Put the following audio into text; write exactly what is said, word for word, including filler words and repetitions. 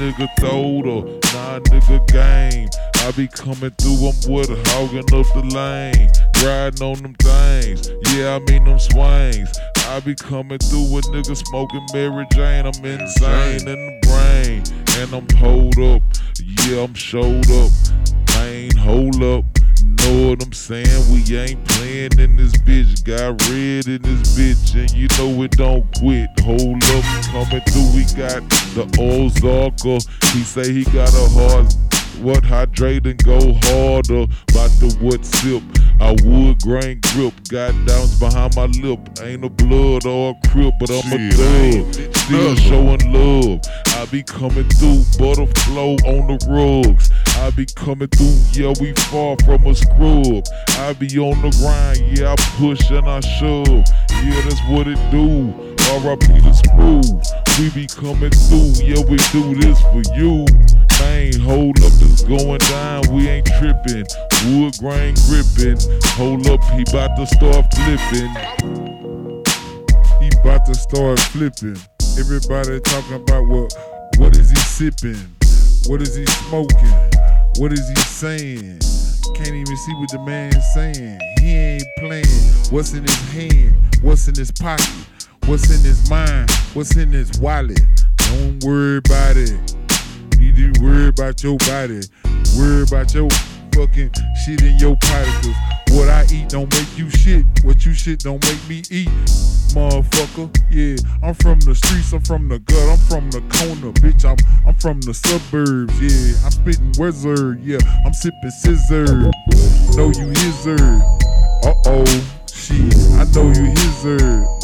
nigga throwed her, nah nigga game. I be coming through, I'm with her, hogging up the lane, riding on them things, yeah I mean them swings. I be coming through with niggas smoking Mary Jane, I'm insane in the brain, and I'm pulled up, yeah I'm showed up, man hold up. Know what I'm saying? We ain't playing in this bitch. Got red in this bitch, and you know it don't quit. Hold up, coming through. We got the Ozarka. He say he got a hard, what hydrate and go harder. About the what sip, I wood grain grip. Got downs behind my lip. Ain't a blood or a crip, but I'm a thug. Still showing love. I be coming through, butter flow on the rugs. I be coming through, yeah, we far from a scrub. I be on the grind, yeah, I push and I shove. Yeah, that's what it do. R I P the screw. We be coming through, yeah, we do this for you. Man, hold up, it's going down, we ain't tripping. Wood grain gripping. Hold up, he bout to start flipping. He bout to start flipping. Everybody talking about what, what is he sipping? What is he smoking? What is he saying? Can't even see what the man's saying. He ain't playing. What's in his hand? What's in his pocket? What's in his mind? What's in his wallet? Don't worry about it. You need to worry about your body. Worry about your fucking shit in your potty. Cause what I eat don't make you shit. What you shit don't make me eat. Motherfucker, yeah, I'm from the streets, I'm from the gut, I'm from the corner, bitch, I'm I'm from the suburbs, yeah, I'm spitting wizard, yeah, I'm sipping scissor, know you hizard, uh-oh, shit, I know you hizard.